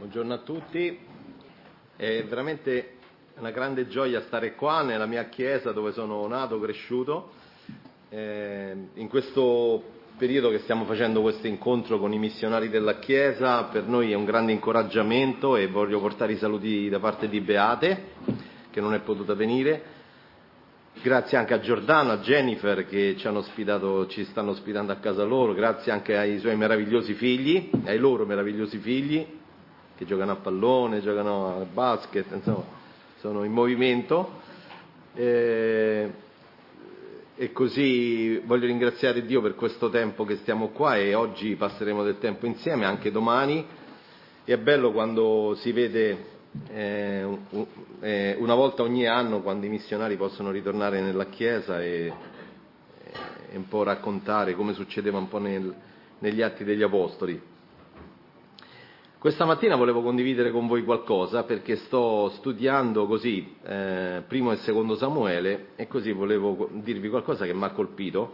Buongiorno a tutti, è veramente una grande gioia stare qua nella mia chiesa dove sono nato, cresciuto, in questo periodo che stiamo facendo questo incontro con i missionari della chiesa. Per noi è un grande incoraggiamento e voglio portare i saluti da parte di Beate che non è potuta venire. Grazie anche a Giordano, a Jennifer che ci stanno ospitando a casa loro, grazie anche ai suoi meravigliosi figli, ai loro meravigliosi figli che giocano a pallone, giocano a basket, insomma, sono in movimento. E così voglio ringraziare Dio per questo tempo che stiamo qua e oggi passeremo del tempo insieme, anche domani. E è bello quando si vede una volta ogni anno, quando i missionari possono ritornare nella chiesa e un po' raccontare come succedeva un po' negli Atti degli Apostoli. Questa mattina volevo condividere con voi qualcosa perché sto studiando così primo e secondo Samuele e così volevo dirvi qualcosa che mi ha colpito.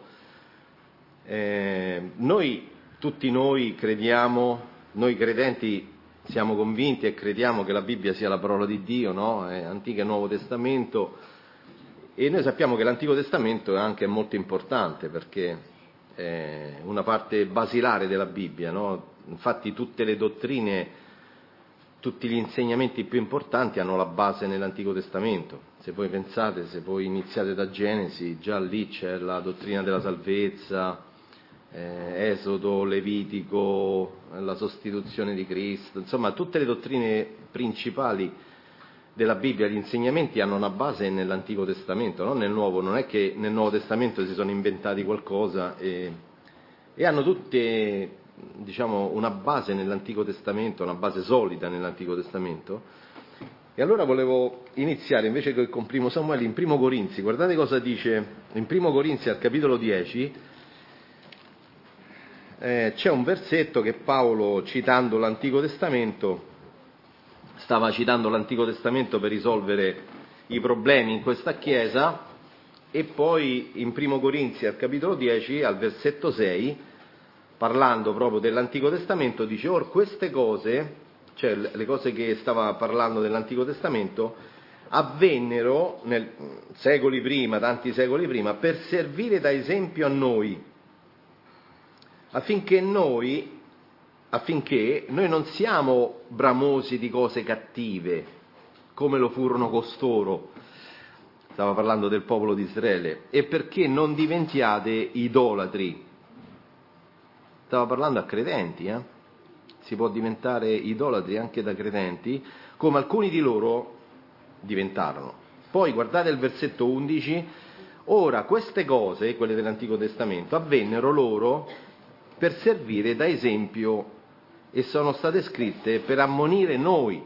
Tutti noi crediamo, noi credenti siamo convinti e crediamo che la Bibbia sia la parola di Dio, no? Antico e Nuovo Testamento, e noi sappiamo che l'Antico Testamento è anche molto importante perché è una parte basilare della Bibbia, no? Infatti tutte le dottrine, tutti gli insegnamenti più importanti hanno la base nell'Antico Testamento. Se voi pensate, se voi iniziate da Genesi, già lì c'è la dottrina della salvezza, Esodo, Levitico, la sostituzione di Cristo, insomma tutte le dottrine principali della Bibbia, gli insegnamenti hanno una base nell'Antico Testamento, non nel Nuovo. Non è che nel Nuovo Testamento si sono inventati qualcosa e hanno tutte, diciamo, una base nell'Antico Testamento, una base solida nell'Antico Testamento. E allora volevo iniziare invece che con primo Samuele in primo Corinzi. Guardate cosa dice in primo Corinzi al capitolo 10. C'è un versetto che Paolo, citando l'Antico Testamento, stava citando l'Antico Testamento per risolvere i problemi in questa chiesa, e poi in primo Corinzi al capitolo 10 al versetto 6, parlando proprio dell'Antico Testamento, dice: or queste cose, cioè le cose che stava parlando dell'Antico Testamento, avvennero secoli prima, tanti secoli prima, per servire da esempio a noi, affinché noi non siamo bramosi di cose cattive, come lo furono costoro. Stava parlando del popolo di Israele. E perché non diventiate idolatri. Stava parlando a credenti, Si può diventare idolatri anche da credenti, come alcuni di loro diventarono. Poi guardate il versetto 11. Ora queste cose, quelle dell'Antico Testamento, avvennero loro per servire da esempio e sono state scritte per ammonire noi.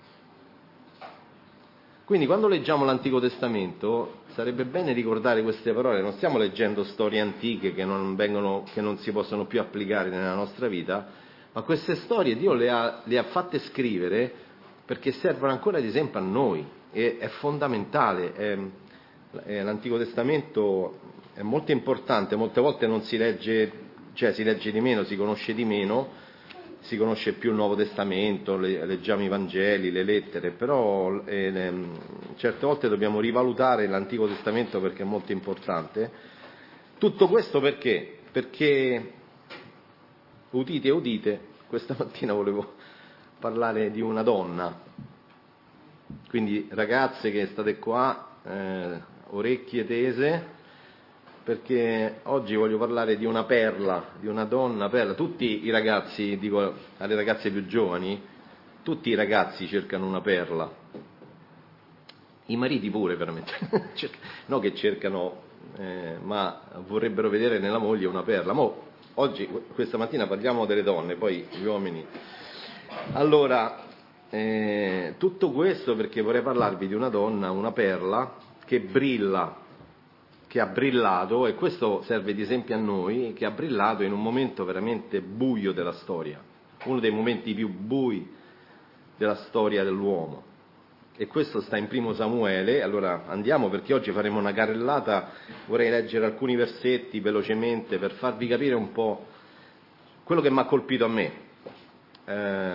Quindi quando leggiamo l'Antico Testamento sarebbe bene ricordare queste parole. Non stiamo leggendo storie antiche che non si possono più applicare nella nostra vita, ma queste storie Dio le ha fatte scrivere perché servono ancora ad esempio a noi. E è fondamentale. L'Antico Testamento è molto importante. Molte volte non si legge, cioè si legge di meno, si conosce di meno, si conosce più il Nuovo Testamento, leggiamo i Vangeli, le lettere, però certe volte dobbiamo rivalutare l'Antico Testamento perché è molto importante. Tutto questo perché? Perché, udite, udite, questa mattina volevo parlare di una donna. Quindi ragazze che state qua, orecchie tese, perché oggi voglio parlare di una perla, di una donna perla. Tutti i ragazzi, dico alle ragazze più giovani, tutti i ragazzi cercano una perla, i mariti pure veramente, no che cercano, ma vorrebbero vedere nella moglie una perla. Oggi, questa mattina parliamo delle donne, poi gli uomini. Allora, tutto questo perché vorrei parlarvi di una donna, una perla, che brilla, che ha brillato, e questo serve di esempio a noi, che ha brillato in un momento veramente buio della storia, uno dei momenti più bui della storia dell'uomo, e questo sta in primo Samuele. Allora andiamo, perché oggi faremo una carrellata, vorrei leggere alcuni versetti velocemente per farvi capire un po' quello che mi ha colpito a me.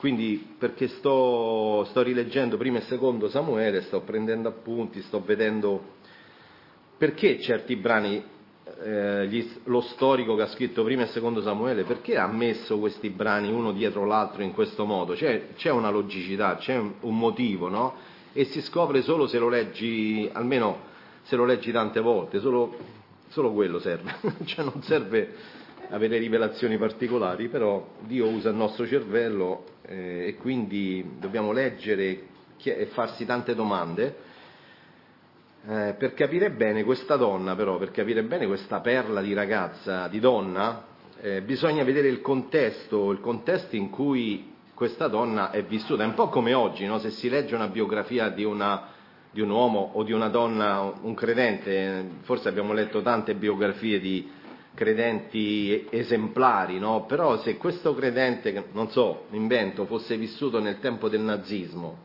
quindi perché sto rileggendo primo e secondo Samuele, sto prendendo appunti, sto vedendo perché certi brani, lo storico che ha scritto primo e secondo Samuele, perché ha messo questi brani uno dietro l'altro in questo modo? C'è una logicità, c'è un motivo, no? E si scopre solo se lo leggi, almeno se lo leggi tante volte, solo quello serve, cioè non serve avere rivelazioni particolari, però Dio usa il nostro cervello e quindi dobbiamo leggere e farsi tante domande per capire bene questa donna, però, per capire bene questa perla di ragazza, di donna, bisogna vedere il contesto in cui questa donna è vissuta. È un po' come oggi, no? Se si legge una biografia di un uomo o di una donna, un credente, forse abbiamo letto tante biografie di credenti esemplari, no? Però se questo credente, non so, invento, fosse vissuto nel tempo del nazismo,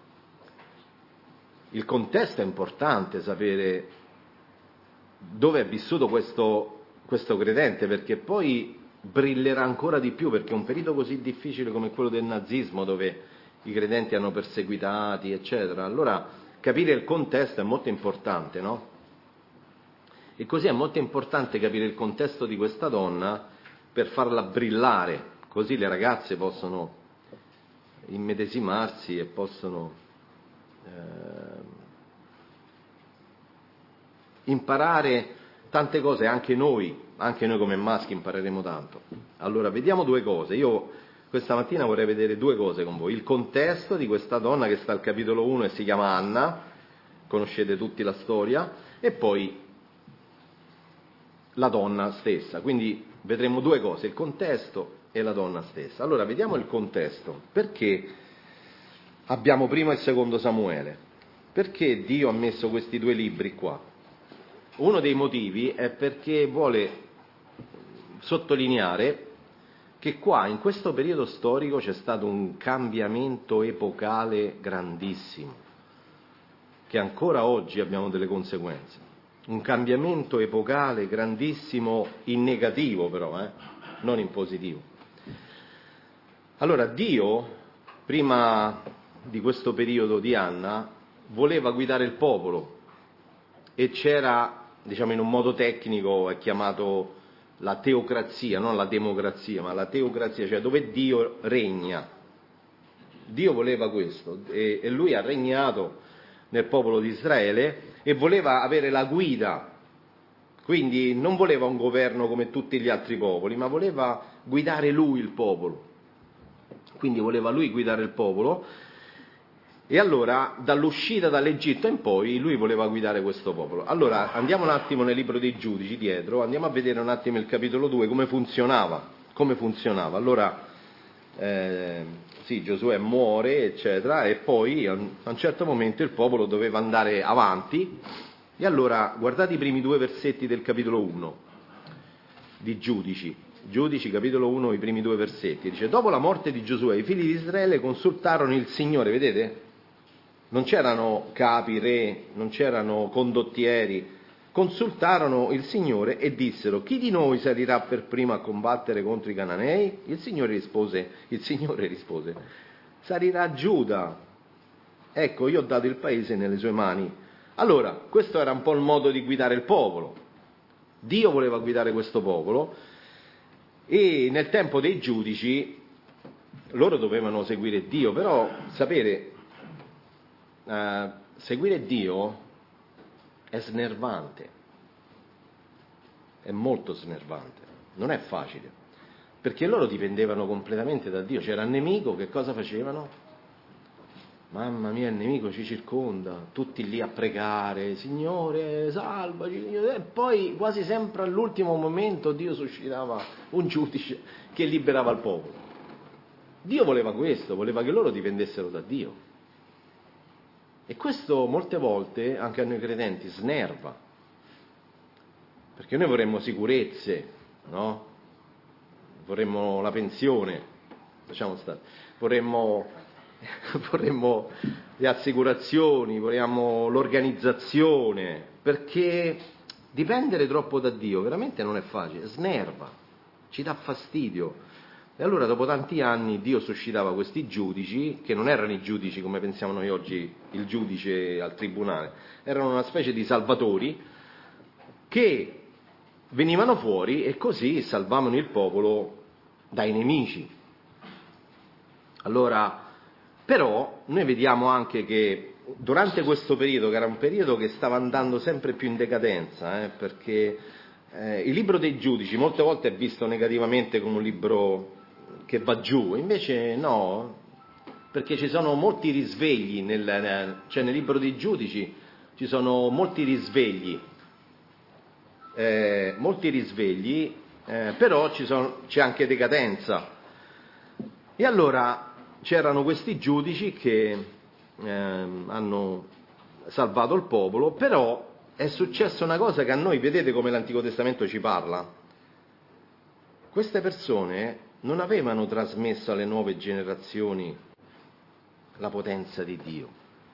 il contesto è importante, sapere dove è vissuto questo credente, perché poi brillerà ancora di più, perché un periodo così difficile come quello del nazismo, dove i credenti hanno perseguitati, eccetera, allora capire il contesto è molto importante, no? E così è molto importante capire il contesto di questa donna per farla brillare, così le ragazze possono immedesimarsi e possono imparare tante cose, anche noi come maschi impareremo tanto. Allora, vediamo due cose. Io questa mattina vorrei vedere due cose con voi. Il contesto di questa donna che sta al capitolo 1 e si chiama Anna, conoscete tutti la storia, e poi la donna stessa. Quindi vedremo due cose, il contesto e la donna stessa. Allora, vediamo il contesto. Perché abbiamo primo e secondo Samuele? Perché Dio ha messo questi due libri qua? Uno dei motivi è perché vuole sottolineare che qua, in questo periodo storico, c'è stato un cambiamento epocale grandissimo, che ancora oggi abbiamo delle conseguenze. Un cambiamento epocale grandissimo in negativo però, non in positivo. Allora, Dio, prima di questo periodo di Anna, voleva guidare il popolo e c'era, diciamo in un modo tecnico, è chiamato la teocrazia, non la democrazia, ma la teocrazia, cioè dove Dio regna. Dio voleva questo e lui ha regnato nel popolo di Israele e voleva avere la guida, quindi non voleva un governo come tutti gli altri popoli, ma voleva guidare lui il popolo, quindi voleva lui guidare il popolo e allora dall'uscita dall'Egitto in poi lui voleva guidare questo popolo. Allora andiamo un attimo nel libro dei Giudici dietro, andiamo a vedere un attimo il capitolo 2 come funzionava. Allora sì, Giosuè muore eccetera e poi a un certo momento il popolo doveva andare avanti e allora guardate i primi due versetti del capitolo 1 di Giudici capitolo 1, i primi due versetti, dice: dopo la morte di Giosuè i figli di Israele consultarono il Signore, vedete? Non c'erano capi, re, non c'erano condottieri, consultarono il Signore e dissero: chi di noi salirà per primo a combattere contro i Cananei? Il Signore rispose: salirà Giuda, ecco io ho dato il paese nelle sue mani. Allora, questo era un po' il modo di guidare il popolo. Dio voleva guidare questo popolo e nel tempo dei giudici loro dovevano seguire Dio, però sapere seguire Dio è snervante, è molto snervante, non è facile, perché loro dipendevano completamente da Dio. C'era il nemico, che cosa facevano? Mamma mia, il nemico ci circonda, tutti lì a pregare, Signore salvaci, Signore. E poi quasi sempre all'ultimo momento Dio suscitava un giudice che liberava il popolo. Dio voleva questo, voleva che loro dipendessero da Dio. E questo molte volte anche a noi credenti snerva, perché noi vorremmo sicurezze, no? Vorremmo la pensione, lasciamo stare, vorremmo le assicurazioni, vorremmo l'organizzazione, perché dipendere troppo da Dio veramente non è facile, snerva, ci dà fastidio, E allora dopo tanti anni Dio suscitava questi giudici, che non erano i giudici come pensiamo noi oggi, il giudice al tribunale, erano una specie di salvatori che venivano fuori e così salvavano il popolo dai nemici. Allora, però, noi vediamo anche che durante questo periodo, che era un periodo che stava andando sempre più in decadenza, perché il libro dei giudici molte volte è visto negativamente come un libro che va giù, invece no, perché ci sono molti risvegli, cioè nel libro dei giudici ci sono molti risvegli, però c'è anche decadenza. E allora c'erano questi giudici che hanno salvato il popolo, però è successa una cosa che a noi, vedete come l'Antico Testamento ci parla, queste persone non avevano trasmesso alle nuove generazioni la potenza di Dio.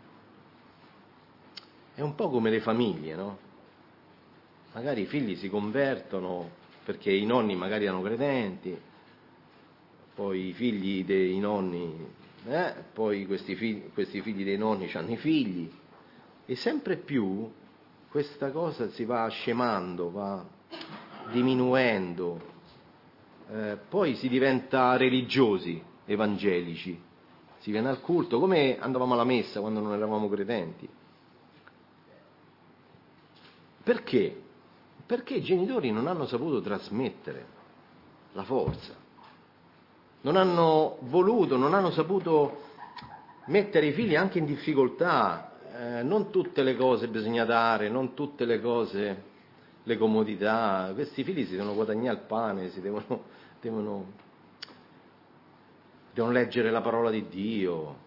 È un po' come le famiglie, no? Magari i figli si convertono perché i nonni magari erano credenti, poi i figli dei nonni, poi questi figli dei nonni hanno i figli, e sempre più questa cosa si va scemando, va diminuendo, poi si diventa religiosi, evangelici, si viene al culto, come andavamo alla messa quando non eravamo credenti. Perché? Perché i genitori non hanno saputo trasmettere la forza, non hanno voluto, non hanno saputo mettere i figli anche in difficoltà. Non tutte le cose bisogna dare, non tutte le cose, le comodità. Questi figli si devono guadagnare il pane, devono leggere la parola di Dio.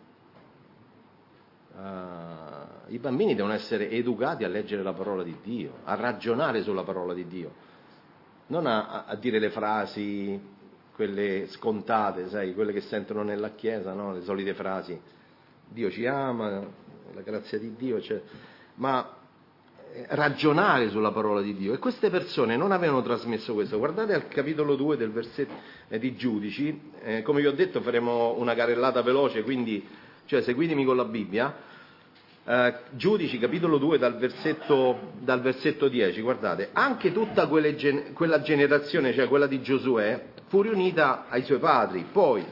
I bambini devono essere educati a leggere la parola di Dio, a ragionare sulla parola di Dio, non a dire le frasi, quelle scontate, sai, quelle che sentono nella chiesa, no? Le solite frasi, Dio ci ama, la grazia di Dio, ma ragionare sulla parola di Dio. E queste persone non avevano trasmesso questo. Guardate al capitolo 2 del versetto di Giudici, come vi ho detto faremo una carrellata veloce, quindi seguitemi con la Bibbia. Giudici capitolo 2 dal versetto 10, guardate, anche tutta quella generazione, cioè quella di Giosuè, fu riunita ai suoi padri, poi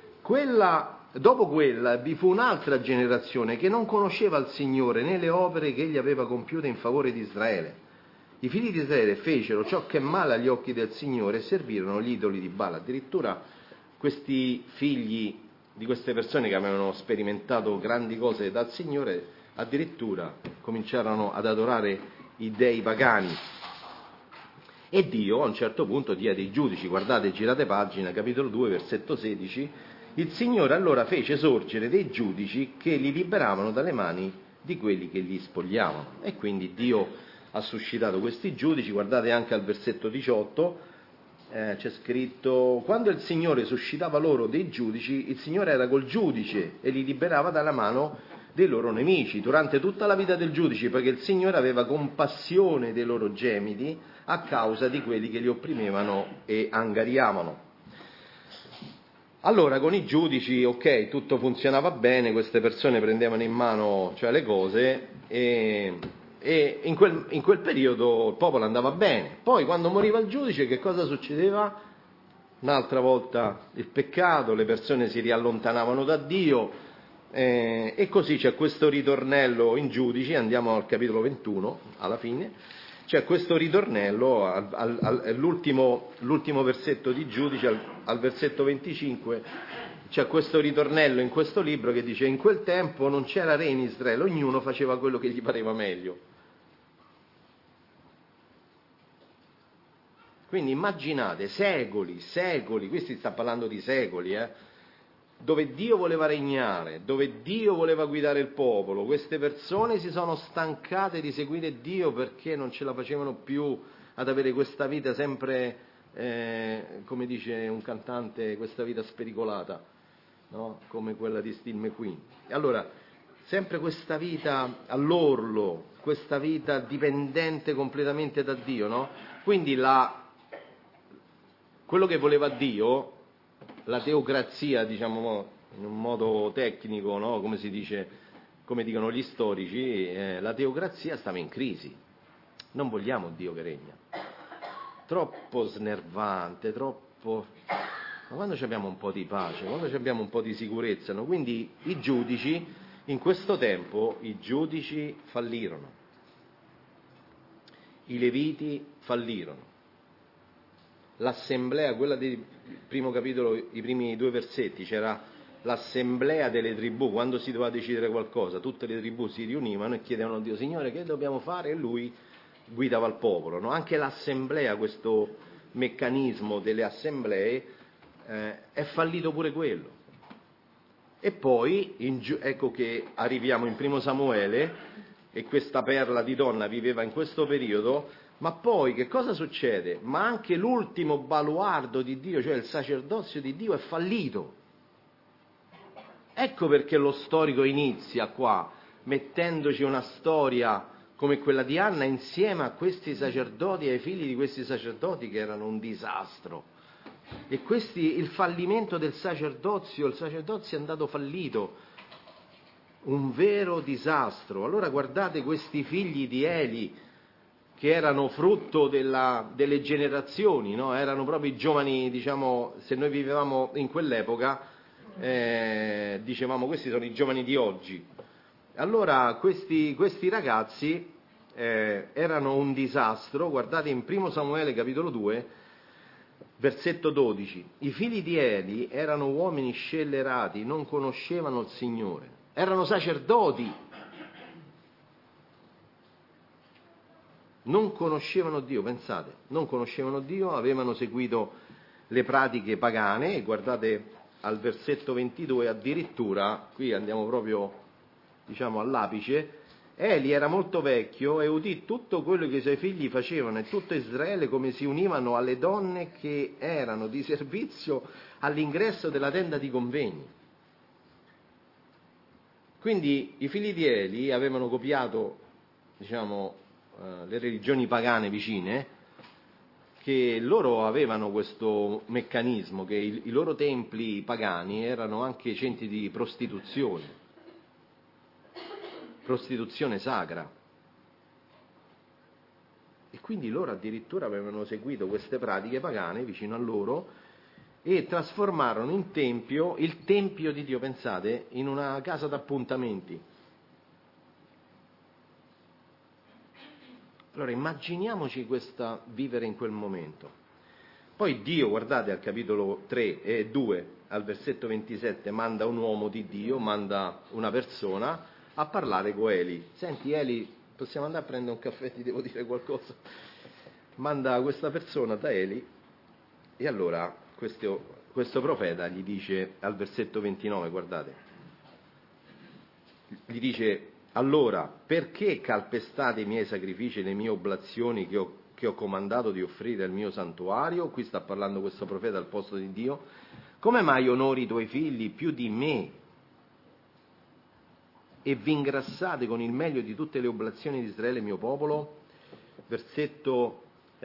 dopo quella vi fu un'altra generazione che non conosceva il Signore né le opere che egli aveva compiute in favore di Israele. I figli di Israele fecero ciò che è male agli occhi del Signore e servirono gli idoli di Baal. Addirittura questi figli di queste persone che avevano sperimentato grandi cose dal Signore addirittura cominciarono ad adorare i dei pagani. E Dio a un certo punto diede i giudici. Guardate, girate pagina, capitolo 2, versetto 16. Il Signore allora fece sorgere dei giudici che li liberavano dalle mani di quelli che li spogliavano. E quindi Dio ha suscitato questi giudici. Guardate anche al versetto 18, c'è scritto: quando il Signore suscitava loro dei giudici, il Signore era col giudice e li liberava dalla mano dei loro nemici durante tutta la vita del giudice, perché il Signore aveva compassione dei loro gemiti a causa di quelli che li opprimevano e angariavano. Allora con i giudici, ok, tutto funzionava bene, queste persone prendevano in mano, cioè, le cose, e in quel periodo il popolo andava bene. Poi quando moriva il giudice, che cosa succedeva? Un'altra volta il peccato, le persone si riallontanavano da Dio, e così c'è questo ritornello in Giudici. Andiamo al capitolo 21, alla fine, c'è questo ritornello, l'ultimo versetto di Giudici, al versetto 25, c'è questo ritornello in questo libro che dice: in quel tempo non c'era re in Israele, ognuno faceva quello che gli pareva meglio. Quindi immaginate, secoli, qui si sta parlando di secoli, dove Dio voleva regnare, dove Dio voleva guidare il popolo, queste persone si sono stancate di seguire Dio perché non ce la facevano più ad avere questa vita sempre, come dice un cantante, questa vita spericolata, no? Come quella di Steve McQueen. E allora, sempre questa vita all'orlo, questa vita dipendente completamente da Dio, no? Quindi quello che voleva Dio la teocrazia, diciamo in un modo tecnico, no? Come si dice, come dicono gli storici, la teocrazia stava in crisi. Non vogliamo Dio che regna. Troppo snervante, troppo... Ma quando abbiamo un po' di pace, quando abbiamo un po' di sicurezza, no? Quindi i giudici, in questo tempo, i giudici fallirono. I leviti fallirono. L'assemblea, quella del primo capitolo, i primi 2 versetti, c'era l'assemblea delle tribù, quando si doveva decidere qualcosa, tutte le tribù si riunivano e chiedevano a Dio, Signore, che dobbiamo fare? E lui guidava il popolo, no? Anche l'assemblea, questo meccanismo delle assemblee, è fallito pure quello. E poi, ecco che arriviamo in Primo Samuele, e questa perla di donna viveva in questo periodo, ma poi che cosa succede? Ma anche l'ultimo baluardo di Dio, cioè il sacerdozio di Dio, è fallito. Ecco perché lo storico inizia qua, mettendoci una storia come quella di Anna insieme a questi sacerdoti e ai figli di questi sacerdoti che erano un disastro. E il fallimento del sacerdozio, il sacerdozio è andato fallito, un vero disastro. Allora guardate questi figli di Eli, che erano frutto delle generazioni, no? Erano proprio i giovani, diciamo, se noi vivevamo in quell'epoca, dicevamo questi sono i giovani di oggi. Allora questi ragazzi erano un disastro. Guardate in 1 Samuele capitolo 2, versetto 12, i figli di Eli erano uomini scellerati, non conoscevano il Signore, erano sacerdoti, non conoscevano Dio, pensate, non conoscevano Dio, avevano seguito le pratiche pagane, e guardate al versetto 22, addirittura, qui andiamo proprio, diciamo, all'apice, Eli era molto vecchio e udì tutto quello che i suoi figli facevano e tutto Israele come si univano alle donne che erano di servizio all'ingresso della tenda di convegni. Quindi i figli di Eli avevano copiato, diciamo, le religioni pagane vicine, che loro avevano questo meccanismo, che i loro templi pagani erano anche centri di prostituzione sacra. E quindi loro addirittura avevano seguito queste pratiche pagane vicino a loro e trasformarono in tempio il tempio di Dio, pensate, in una casa d'appuntamenti. Allora immaginiamoci vivere in quel momento. Poi Dio, guardate al capitolo 3 e 2, al versetto 27, manda un uomo di Dio, manda una persona a parlare con Eli. Senti Eli, possiamo andare a prendere un caffè, ti devo dire qualcosa? Manda questa persona da Eli e allora questo profeta gli dice al versetto 29, guardate, gli dice: allora, perché calpestate i miei sacrifici e le mie oblazioni che ho comandato di offrire al mio santuario? Qui sta parlando questo profeta al posto di Dio. Come mai onori i tuoi figli più di me e vi ingrassate con il meglio di tutte le oblazioni di Israele, mio popolo? Versetto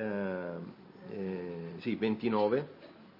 29.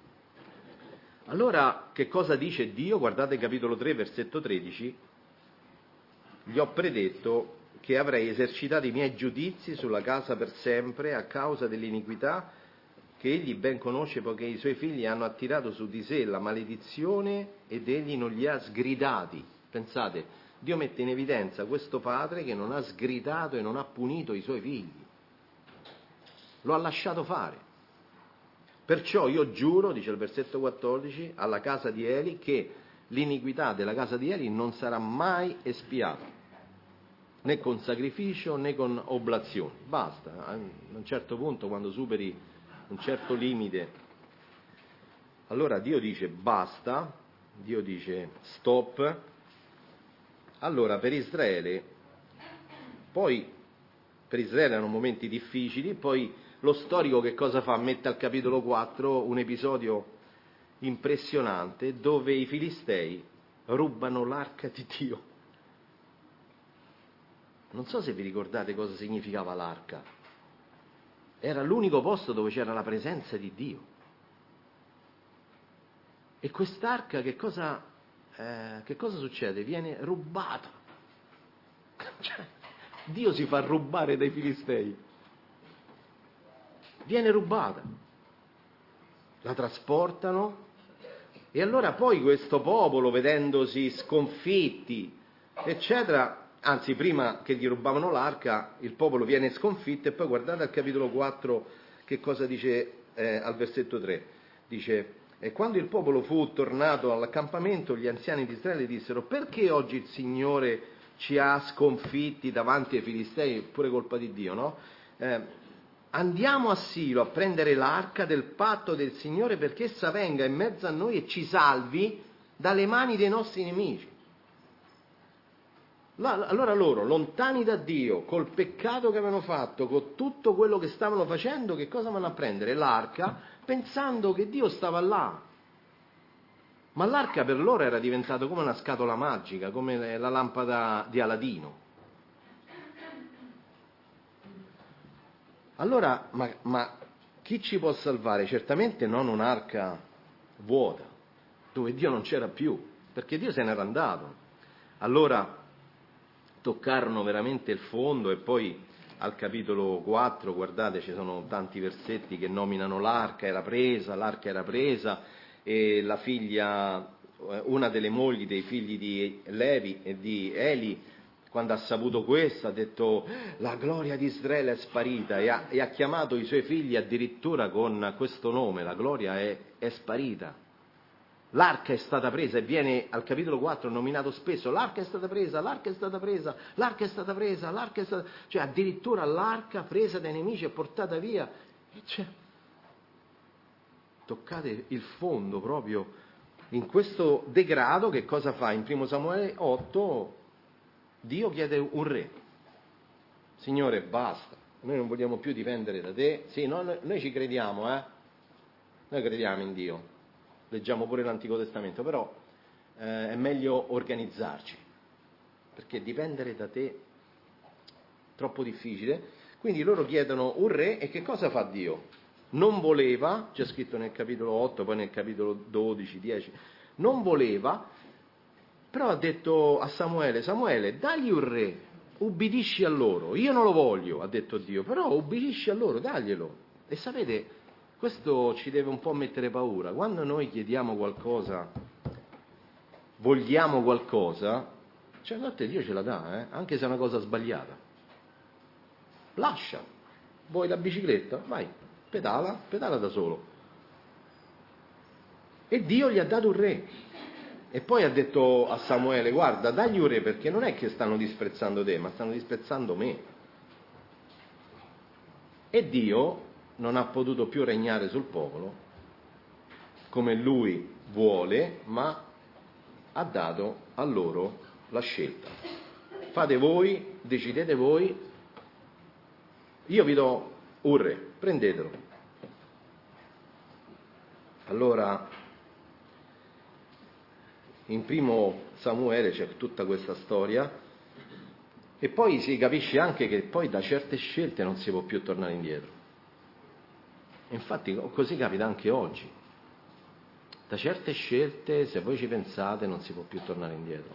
Allora, che cosa dice Dio? Guardate capitolo 3, versetto 13. Gli ho predetto che avrei esercitato i miei giudizi sulla casa per sempre a causa dell'iniquità che egli ben conosce, poiché i suoi figli hanno attirato su di sé la maledizione ed egli non li ha sgridati. Pensate, Dio mette in evidenza questo padre che non ha sgridato e non ha punito i suoi figli, lo ha lasciato fare. Perciò io giuro, dice il versetto 14, alla casa di Eli, che l'iniquità della casa di Eli non sarà mai espiata, né con sacrificio né con oblazioni. Basta, a un certo punto, quando superi un certo limite, allora Dio dice basta, Dio dice stop. Allora per Israele erano momenti difficili, poi lo storico che cosa fa? Mette al capitolo 4 un episodio impressionante dove i filistei rubano l'arca di Dio. Non so se vi ricordate cosa significava l'arca. Era l'unico posto dove c'era la presenza di Dio. E quest'arca che cosa succede? Viene rubata. Cioè, Dio si fa rubare dai Filistei. Viene rubata. La trasportano. E allora poi questo popolo, vedendosi sconfitti, eccetera, anzi prima che gli rubavano l'arca, il popolo viene sconfitto, e poi guardate al capitolo 4 che cosa dice al versetto 3. Dice: e quando il popolo fu tornato all'accampamento, gli anziani di Israele dissero: perché oggi il Signore ci ha sconfitti davanti ai Filistei? Pure colpa di Dio, no? Andiamo a Silo a prendere l'arca del patto del Signore, perché essa venga in mezzo a noi e ci salvi dalle mani dei nostri nemici. Allora loro, lontani da Dio, col peccato che avevano fatto, con tutto quello che stavano facendo, che cosa vanno a prendere? L'arca, pensando che Dio stava là. Ma l'arca per loro era diventata come una scatola magica, come la lampada di Aladino. Allora, ma chi ci può salvare? Certamente non un'arca vuota, dove Dio non c'era più, perché Dio se n'era andato. Allora toccarono veramente il fondo, e poi al capitolo 4, guardate, ci sono tanti versetti che nominano l'arca era presa, e la figlia, una delle mogli dei figli di Levi e di Eli, quando ha saputo questo, ha detto: la gloria di Israele è sparita, e ha chiamato i suoi figli addirittura con questo nome: la gloria è sparita. L'arca è stata presa, e viene al capitolo 4 nominato spesso: l'arca è stata presa, l'arca è stata presa, l'arca è stata presa, l'arca è stata... Cioè addirittura l'arca presa dai nemici e portata via. Toccate il fondo proprio in questo degrado. Che cosa fa? In 1 Samuele 8 Dio chiede un re: Signore, basta, noi non vogliamo più dipendere da te. Sì, noi ci crediamo, noi crediamo in Dio, leggiamo pure l'Antico Testamento, però è meglio organizzarci, perché dipendere da te è troppo difficile. Quindi loro chiedono un re, e che cosa fa Dio? Non voleva, c'è scritto nel capitolo 8, poi nel capitolo 12, 10, non voleva, però ha detto a Samuele: Samuele, dagli un re, ubbidisci a loro. Io non lo voglio, ha detto Dio, però ubbidisci a loro, daglielo. E sapete, questo ci deve un po' mettere paura. Quando noi chiediamo qualcosa, vogliamo qualcosa, cioè a volte Dio ce la dà, anche se è una cosa sbagliata. Lascia. Vuoi la bicicletta? Vai, pedala da solo. E Dio gli ha dato un re. E poi ha detto a Samuele: guarda, dagli un re, perché non è che stanno disprezzando te, ma stanno disprezzando me. E Dio non ha potuto più regnare sul popolo come lui vuole, ma ha dato a loro la scelta: fate voi, decidete voi, io vi do un re, prendetelo. Allora in 1 Samuele c'è tutta questa storia, e poi si capisce anche che poi da certe scelte non si può più tornare indietro. Infatti così capita anche oggi. Da certe scelte, se voi ci pensate, non si può più tornare indietro.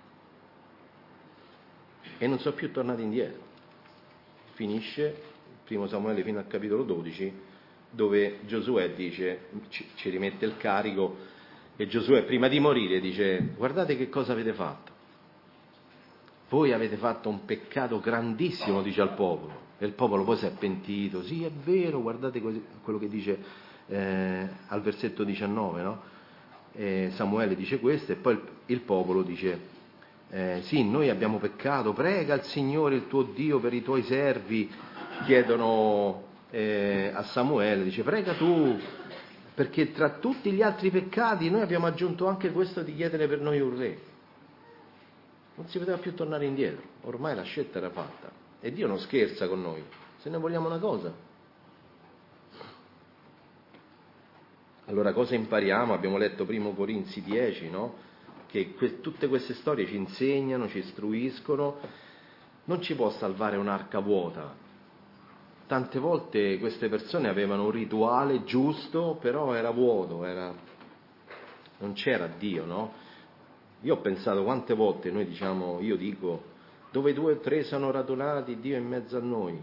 E non sono più tornati indietro. Finisce 1 Samuele fino al capitolo 12, dove Giosuè dice, ci rimette il carico, e Giosuè prima di morire dice: guardate che cosa avete fatto. Voi avete fatto un peccato grandissimo, dice al popolo. E il popolo poi si è pentito. Sì, è vero, guardate quello che dice al versetto 19, no? Samuele dice questo, e poi il popolo dice: sì, noi abbiamo peccato, prega il Signore il tuo Dio per i tuoi servi. Chiedono a Samuele, dice: prega tu, perché tra tutti gli altri peccati noi abbiamo aggiunto anche questo di chiedere per noi un re. Non si poteva più tornare indietro, ormai la scelta era fatta, e Dio non scherza con noi, se ne vogliamo una cosa. Allora cosa impariamo? Abbiamo letto 1 Corinzi 10, no? Che tutte queste storie ci insegnano, ci istruiscono. Non ci può salvare un'arca vuota. Tante volte queste persone avevano un rituale giusto, però era vuoto, non non c'era Dio, no? Io ho pensato quante volte noi diciamo, io dico, dove 2 o 3 sono radunati, Dio è in mezzo a noi.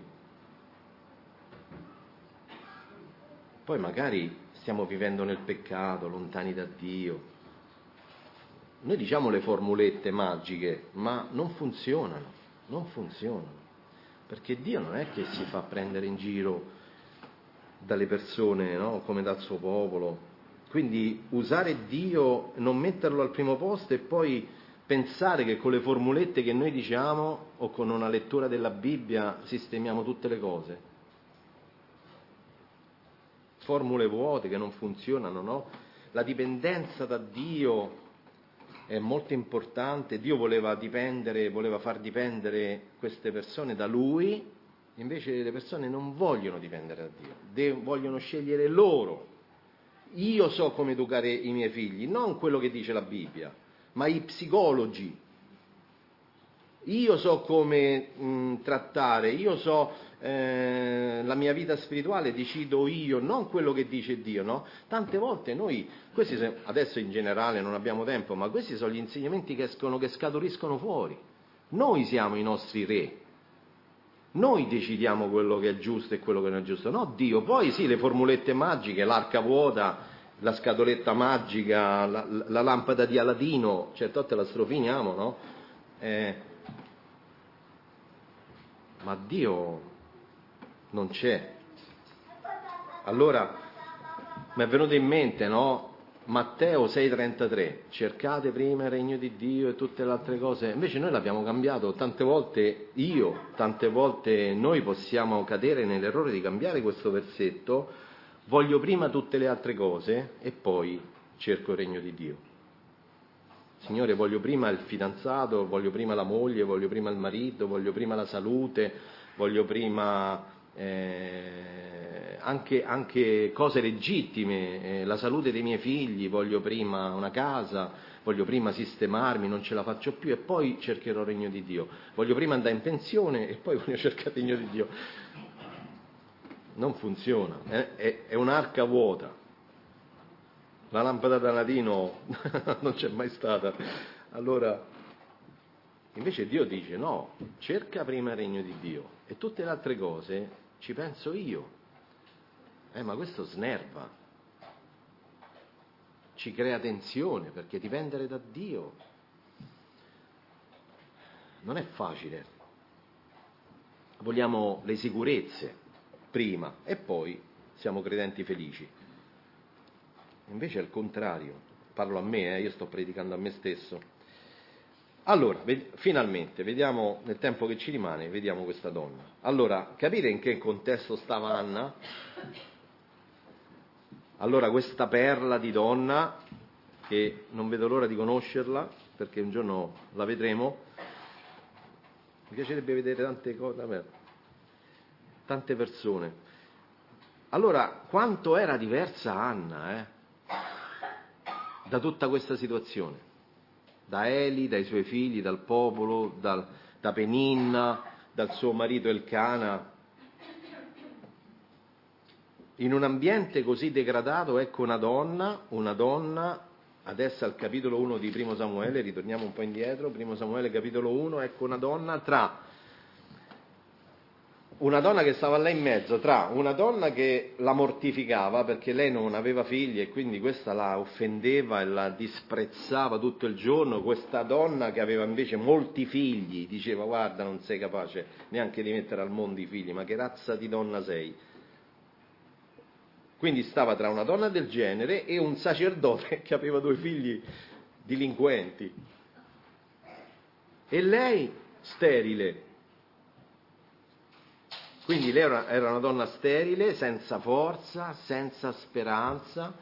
Poi magari stiamo vivendo nel peccato, lontani da Dio. Noi diciamo le formulette magiche, ma non funzionano, perché Dio non è che si fa prendere in giro dalle persone, no? Come dal suo popolo. Quindi usare Dio, non metterlo al primo posto e poi pensare che con le formulette che noi diciamo o con una lettura della Bibbia sistemiamo tutte le cose. Formule vuote che non funzionano, no? La dipendenza da Dio è molto importante. Dio voleva far dipendere queste persone da Lui, invece le persone non vogliono dipendere da Dio, vogliono scegliere loro. Io so come educare i miei figli, non quello che dice la Bibbia, ma i psicologi. Io so come trattare, io so la mia vita spirituale, decido io, non quello che dice Dio, no? Tante volte noi, adesso in generale non abbiamo tempo, ma questi sono gli insegnamenti che scaturiscono fuori. Noi siamo i nostri re, noi decidiamo quello che è giusto e quello che non è giusto, no Dio. Poi sì, le formulette magiche, l'arca vuota, la scatoletta magica, la lampada di Aladino, certo te la strofiniamo, no? Ma Dio non c'è. Allora mi è venuto in mente, no? Matteo 6,33, cercate prima il regno di Dio e tutte le altre cose. Invece noi l'abbiamo cambiato tante volte noi possiamo cadere nell'errore di cambiare questo versetto. Voglio prima tutte le altre cose e poi cerco il regno di Dio. Signore, voglio prima il fidanzato, voglio prima la moglie, voglio prima il marito, voglio prima la salute, voglio prima anche cose legittime, la salute dei miei figli, voglio prima una casa, voglio prima sistemarmi, non ce la faccio più e poi cercherò il regno di Dio. Voglio prima andare in pensione e poi voglio cercare il regno di Dio. Non funziona, è un'arca vuota. La lampada d'Aladino non c'è mai stata. Allora, invece Dio dice no, cerca prima il regno di Dio e tutte le altre cose ci penso io. Ma questo snerva, ci crea tensione, perché dipendere da Dio non è facile. Vogliamo le sicurezze prima e poi siamo credenti felici. Invece è il contrario. Parlo a me, io sto predicando a me stesso. Allora, finalmente, vediamo, nel tempo che ci rimane, vediamo questa donna. Allora, capire in che contesto stava Anna? Allora, questa perla di donna, che non vedo l'ora di conoscerla, perché un giorno la vedremo, mi piacerebbe vedere tante cose, tante persone. Allora, quanto era diversa Anna, da tutta questa situazione? Da Eli, dai suoi figli, dal popolo, da Peninna, dal suo marito Elcana. In un ambiente così degradato, ecco una donna, adesso al capitolo 1 di Primo Samuele, ritorniamo un po' indietro, Primo Samuele capitolo 1, ecco una donna che stava là in mezzo, tra una donna che la mortificava perché lei non aveva figli e quindi questa la offendeva e la disprezzava tutto il giorno, questa donna che aveva invece molti figli, diceva guarda non sei capace neanche di mettere al mondo i figli, ma che razza di donna sei? Quindi stava tra una donna del genere e un sacerdote che aveva 2 figli delinquenti. E lei sterile. Quindi lei era una donna sterile, senza forza, senza speranza,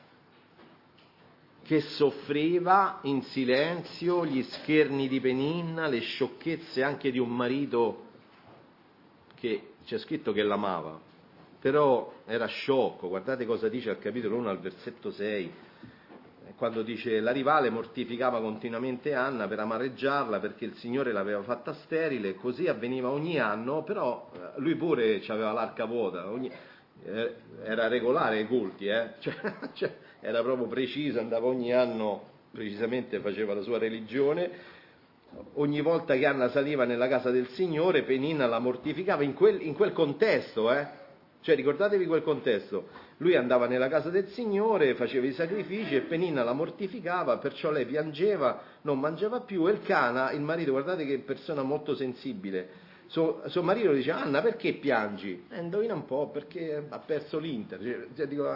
che soffriva in silenzio gli scherni di Peninna, le sciocchezze anche di un marito che c'è scritto che l'amava. Però era sciocco, guardate cosa dice al capitolo 1 al versetto 6, quando dice la rivale mortificava continuamente Anna per amareggiarla perché il Signore l'aveva fatta sterile, così avveniva ogni anno, però lui pure aveva l'arca vuota, era regolare ai culti, era proprio preciso, andava ogni anno, precisamente faceva la sua religione. Ogni volta che Anna saliva nella casa del Signore, Penina la mortificava in quel contesto, Cioè ricordatevi quel contesto. Lui andava nella casa del Signore, faceva i sacrifici e Penina la mortificava, perciò lei piangeva, non mangiava più, e il Cana, il marito, guardate che persona molto sensibile, suo marito dice: Anna, perché piangi? Indovina un po', perché ha perso l'Inter.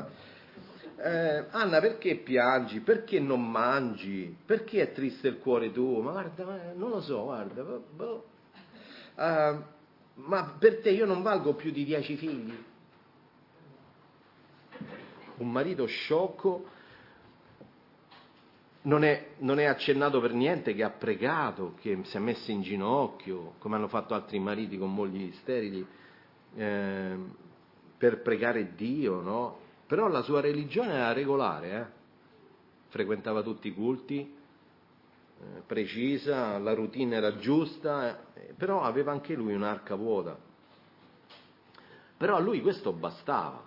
Anna, perché piangi? Perché non mangi? Perché è triste il cuore tuo? Ma guarda, non lo so, guarda. Ma per te io non valgo più di 10 figli? Un marito sciocco non è accennato per niente che ha pregato, che si è messo in ginocchio, come hanno fatto altri mariti con mogli sterili, per pregare Dio, no? Però la sua religione era regolare, frequentava tutti i culti, precisa, la routine era giusta, però aveva anche lui un'arca vuota. Però a lui questo bastava.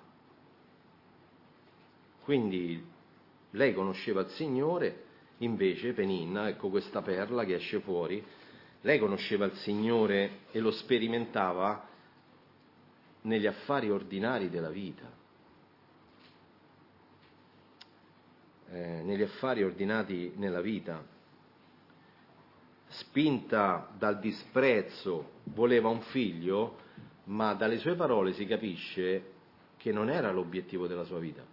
Quindi lei conosceva il Signore, invece Peninna, ecco questa perla che esce fuori, lei conosceva il Signore e lo sperimentava negli affari ordinari della vita. Negli affari ordinati nella vita. Spinta dal disprezzo, voleva un figlio, ma dalle sue parole si capisce che non era l'obiettivo della sua vita.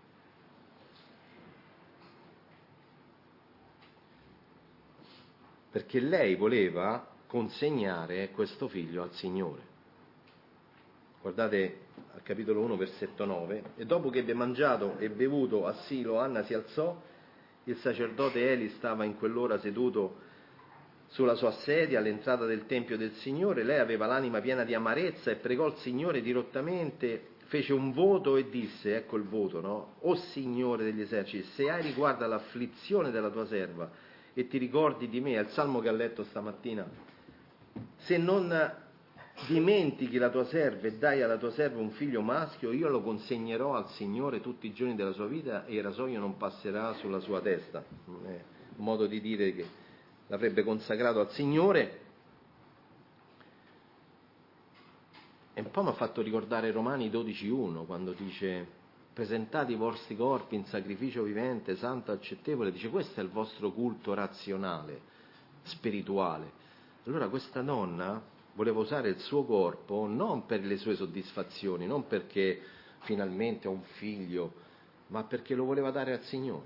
Perché lei voleva consegnare questo figlio al Signore. Guardate al capitolo 1, versetto 9. E dopo che ebbe mangiato e bevuto a Silo, Anna si alzò, il sacerdote Eli stava in quell'ora seduto sulla sua sedia all'entrata del Tempio del Signore. Lei aveva l'anima piena di amarezza e pregò il Signore dirottamente, fece un voto e disse, ecco il voto, no? O Signore degli eserciti, se hai riguardo all'afflizione della tua serva e ti ricordi di me, è il salmo che ha letto stamattina, se non dimentichi la tua serva e dai alla tua serva un figlio maschio, io lo consegnerò al Signore tutti i giorni della sua vita e il rasoio non passerà sulla sua testa. È un modo di dire che l'avrebbe consacrato al Signore. E un po' mi ha fatto ricordare Romani 12,1, quando dice: presentate i vostri corpi in sacrificio vivente, santo, accettevole. Dice: questo è il vostro culto razionale, spirituale. Allora questa donna voleva usare il suo corpo non per le sue soddisfazioni, non perché finalmente ha un figlio, ma perché lo voleva dare al Signore.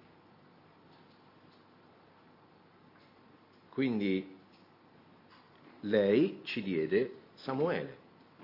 Quindi lei ci diede Samuele.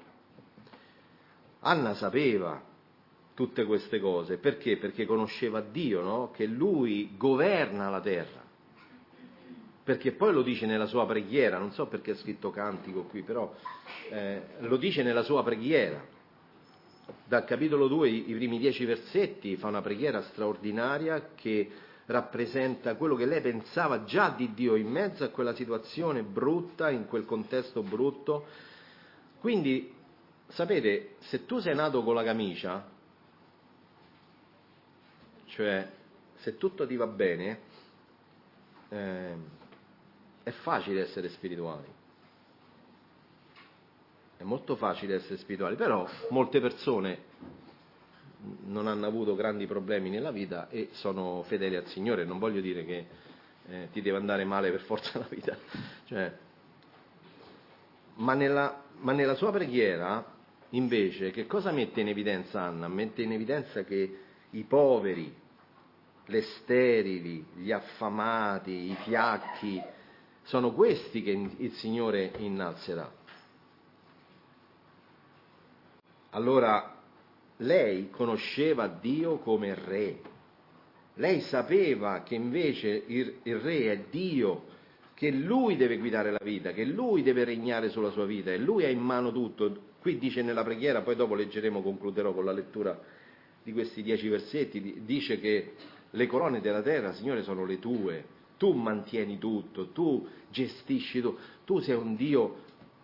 Anna sapeva tutte queste cose, perché? Perché conosceva Dio, no? Che Lui governa la terra. Perché poi lo dice nella sua preghiera, non so perché è scritto cantico qui, però lo dice nella sua preghiera. Dal capitolo 2, i primi 10 versetti, fa una preghiera straordinaria che rappresenta quello che lei pensava già di Dio in mezzo a quella situazione brutta, in quel contesto brutto. Quindi, sapete, se tu sei nato con la camicia, cioè se tutto ti va bene, è facile essere spirituali. È molto facile essere spirituali, però molte persone non hanno avuto grandi problemi nella vita e sono fedeli al Signore. Non voglio dire che ti deve andare male per forza la vita, cioè, ma nella sua preghiera invece che cosa mette in evidenza Anna? Mette in evidenza che i poveri, le sterili, gli affamati, i fiacchi, sono questi che il Signore innalzerà. Allora, lei conosceva Dio come Re. Lei sapeva che invece il Re è Dio, che Lui deve guidare la vita, che Lui deve regnare sulla sua vita e Lui ha in mano tutto. Qui dice nella preghiera, poi dopo leggeremo, concluderò con la lettura di questi 10 versetti, dice che le colonne della terra, Signore, sono le tue, tu mantieni tutto, tu gestisci tutto, tu sei un Dio.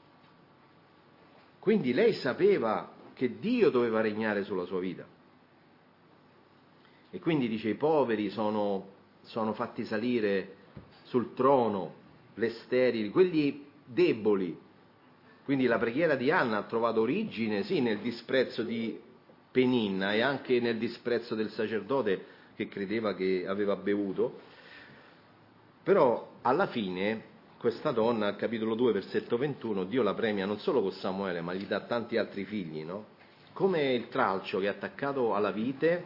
Quindi lei sapeva che Dio doveva regnare sulla sua vita. E quindi dice: i poveri sono fatti salire sul trono, le sterili, quelli deboli. Quindi la preghiera di Anna ha trovato origine, sì, nel disprezzo di Peninna e anche nel disprezzo del sacerdote che credeva che aveva bevuto, però alla fine questa donna, al capitolo 2, versetto 21, Dio la premia non solo con Samuele, ma gli dà tanti altri figli, no? Come il tralcio che è attaccato alla vite,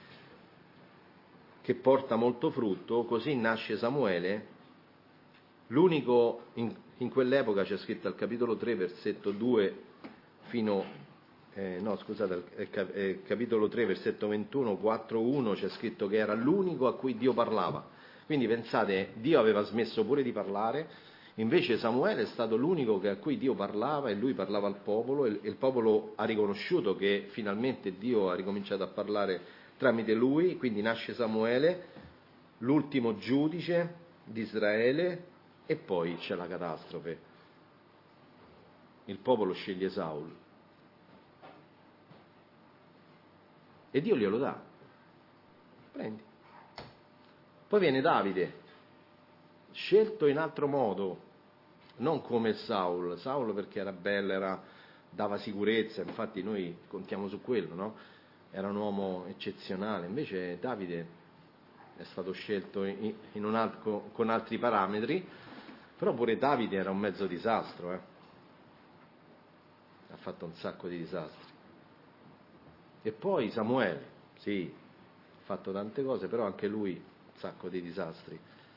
che porta molto frutto, così nasce Samuele, l'unico, in quell'epoca c'è scritto al capitolo 3, versetto 2, capitolo 3, versetto 21, 4:1, c'è scritto che era l'unico a cui Dio parlava. Quindi pensate, Dio aveva smesso pure di parlare, invece Samuele è stato l'unico a cui Dio parlava e lui parlava al popolo, e il popolo ha riconosciuto che finalmente Dio ha ricominciato a parlare tramite lui, quindi nasce Samuele, l'ultimo giudice di Israele, e poi c'è la catastrofe. Il popolo sceglie Saul e Dio glielo dà. Prendi. Poi viene Davide, scelto in altro modo, non come Saul perché era bello, dava sicurezza, infatti noi contiamo su quello, no? Era un uomo eccezionale, invece Davide è stato scelto con altri parametri, però pure Davide era un mezzo disastro, ha fatto un sacco di disastri. E poi Samuele, sì, ha fatto tante cose, però anche lui un sacco di disastri.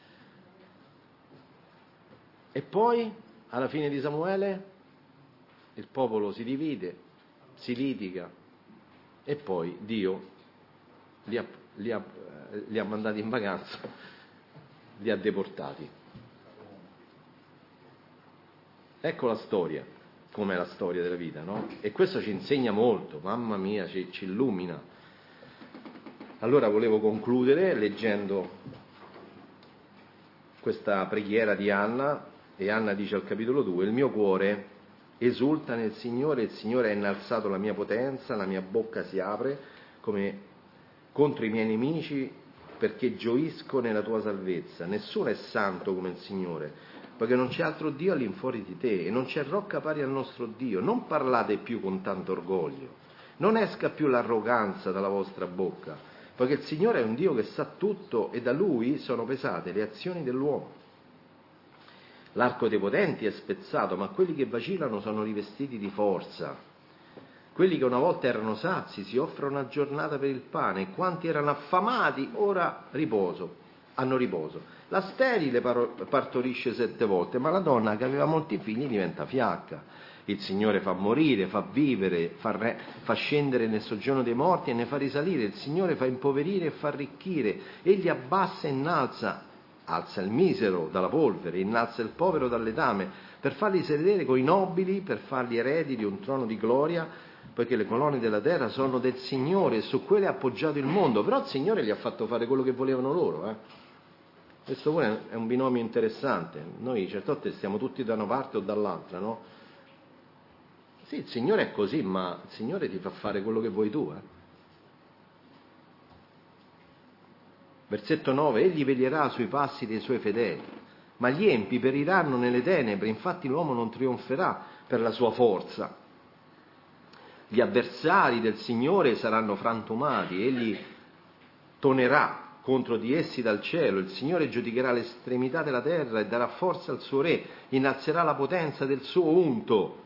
E poi, alla fine di Samuele, il popolo si divide, si litiga, e poi Dio li ha mandati in vacanza, li ha deportati. Ecco la storia, com'è la storia della vita, no? E questo ci insegna molto, mamma mia, ci illumina. Allora volevo concludere leggendo questa preghiera di Anna, e Anna dice al capitolo 2: il mio cuore esulta nel Signore, il Signore ha innalzato la mia potenza, la mia bocca si apre come contro i miei nemici, perché gioisco nella tua salvezza. Nessuno è santo come il Signore, perché non c'è altro Dio all'infuori di te, e non c'è rocca pari al nostro Dio. Non parlate più con tanto orgoglio, non esca più l'arroganza dalla vostra bocca, perché il Signore è un Dio che sa tutto, e da Lui sono pesate le azioni dell'uomo. L'arco dei potenti è spezzato, ma quelli che vacillano sono rivestiti di forza. Quelli che una volta erano sazi si offrono una giornata per il pane, e quanti erano affamati ora hanno riposo. La sterile partorisce 7 volte, ma la donna che aveva molti figli diventa fiacca. Il Signore fa morire, fa vivere, fa scendere nel soggiorno dei morti e ne fa risalire. Il Signore fa impoverire e fa arricchire. Egli abbassa e innalza, alza il misero dalla polvere, innalza il povero dal letame, per farli sedere coi nobili, per farli eredi di un trono di gloria, poiché le colonne della terra sono del Signore e su quelle è appoggiato il mondo. Però il Signore gli ha fatto fare quello che volevano loro. Questo pure è un binomio interessante. Noi certe volte stiamo tutti da una parte o dall'altra, no? Sì, il Signore è così, ma il Signore ti fa fare quello che vuoi tu. Versetto 9: egli veglierà sui passi dei suoi fedeli, ma gli empi periranno nelle tenebre, infatti l'uomo non trionferà per la sua forza. Gli avversari del Signore saranno frantumati, egli tonerà contro di essi dal cielo, il Signore giudicherà l'estremità della terra e darà forza al suo re, innalzerà la potenza del suo unto.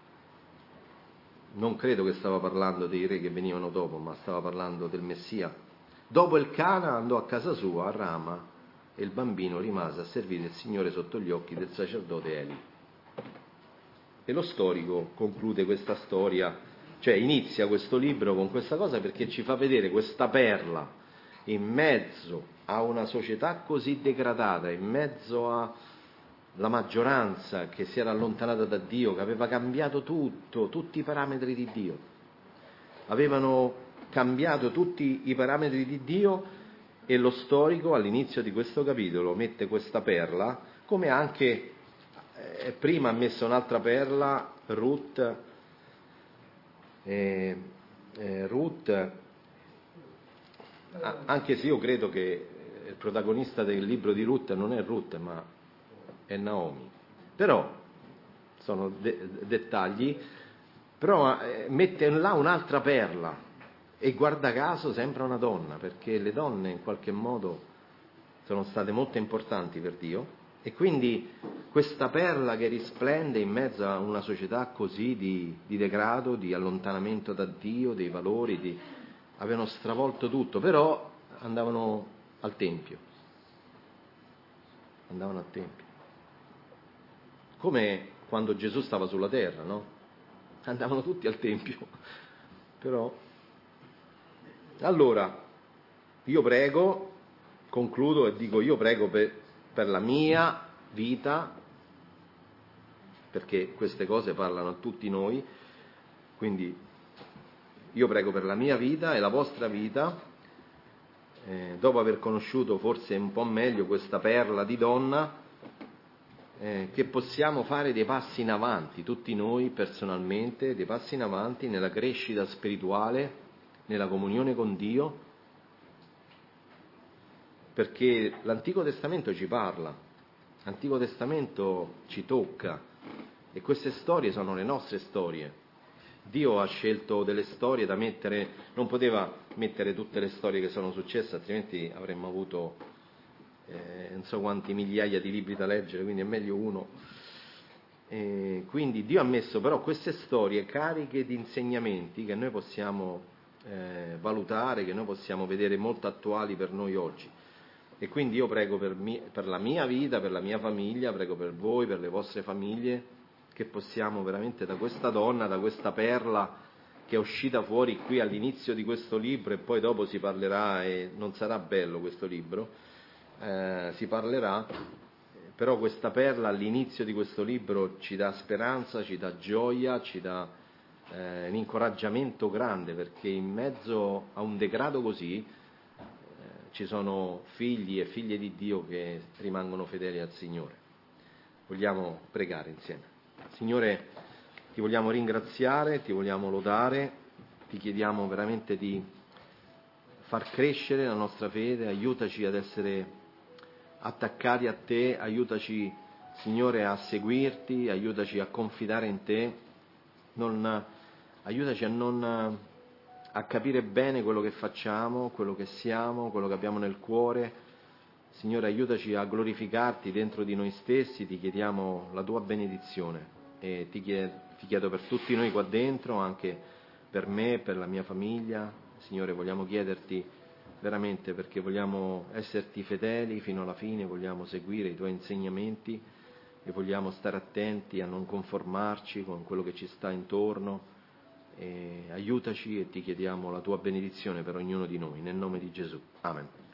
Non credo che stava parlando dei re che venivano dopo, ma stava parlando del Messia. Dopo il Cana andò a casa sua, a Rama, e il bambino rimase a servire il Signore sotto gli occhi del sacerdote Eli. E lo storico conclude questa storia, cioè inizia questo libro con questa cosa, perché ci fa vedere questa perla in mezzo a una società così degradata, in mezzo alla maggioranza che si era allontanata da Dio, che aveva cambiato tutti i parametri di Dio. Avevano cambiato tutti i parametri di Dio, e lo storico all'inizio di questo capitolo mette questa perla, come anche prima ha messo un'altra perla, Ruth, Anche se io credo che il protagonista del libro di Ruth non è Ruth, ma è Naomi. Però sono dettagli, però mette là un'altra perla e guarda caso sembra una donna, perché le donne in qualche modo sono state molto importanti per Dio, e quindi questa perla che risplende in mezzo a una società così di degrado, di allontanamento da Dio, dei valori, avevano stravolto tutto, però andavano al Tempio, come quando Gesù stava sulla terra, no? Andavano tutti al Tempio, però. Allora, io prego, concludo e dico, io prego per la mia vita, perché queste cose parlano a tutti noi, quindi io prego per la mia vita e la vostra vita, dopo aver conosciuto forse un po' meglio questa perla di donna, che possiamo fare dei passi in avanti, tutti noi personalmente, dei passi in avanti nella crescita spirituale, nella comunione con Dio, perché l'Antico Testamento ci parla, l'Antico Testamento ci tocca, e queste storie sono le nostre storie. Dio ha scelto delle storie da mettere, non poteva mettere tutte le storie che sono successe, altrimenti avremmo avuto non so quanti migliaia di libri da leggere, quindi è meglio uno. Quindi Dio ha messo però queste storie cariche di insegnamenti che noi possiamo valutare, che noi possiamo vedere molto attuali per noi oggi. E quindi io prego per la mia vita, per la mia famiglia, prego per voi, per le vostre famiglie, che possiamo veramente da questa donna, da questa perla che è uscita fuori qui all'inizio di questo libro, e poi dopo si parlerà, e non sarà bello questo libro, si parlerà, però questa perla all'inizio di questo libro ci dà speranza, ci dà gioia, ci dà un incoraggiamento grande, perché in mezzo a un degrado così ci sono figli e figlie di Dio che rimangono fedeli al Signore. Vogliamo pregare insieme. Signore, ti vogliamo ringraziare, ti vogliamo lodare, ti chiediamo veramente di far crescere la nostra fede, aiutaci ad essere attaccati a te, aiutaci, Signore, a seguirti, aiutaci a confidare in te, aiutaci a capire bene quello che facciamo, quello che siamo, quello che abbiamo nel cuore. Signore, aiutaci a glorificarti dentro di noi stessi, ti chiediamo la tua benedizione, e ti chiedo per tutti noi qua dentro, anche per me, per la mia famiglia. Signore, vogliamo chiederti veramente, perché vogliamo esserti fedeli fino alla fine, vogliamo seguire i tuoi insegnamenti e vogliamo stare attenti a non conformarci con quello che ci sta intorno. Aiutaci, e ti chiediamo la tua benedizione per ognuno di noi, nel nome di Gesù. Amen.